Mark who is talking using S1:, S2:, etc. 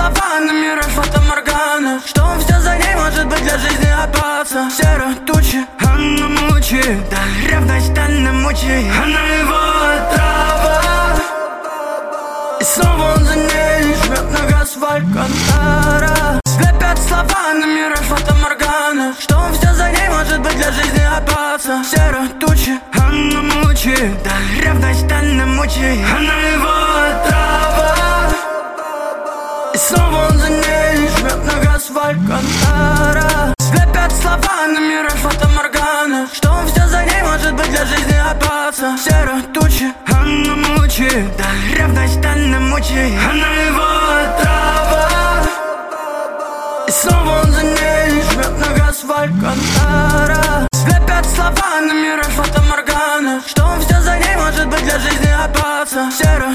S1: слова на мираж фотоморгана, что он все за ней может быть для жизни опасно. Серые тучи, она мучает, да ревность она мучает. Она его отрава, и снова он за ней жмет нога асфальт Кантара. Слепят слова на мираж фотоморгана, что он все за ней может быть для жизни опасно. Серые тучи, она мучает, да ревность она мучает. Она его отрава, и снова он за ней жмет нога асфальт Кантара. Слепят слова на мираж фотоморгана, что он все за ней может быть для жизни опасно. Серые тучи, она мучает, да ревность она мучает. Она его отрава, и снова он за ней жмет нога асфальт Кантара. Слепят слова на мираж фотоморгана, что он все за ней может быть для жизни опасно. Серые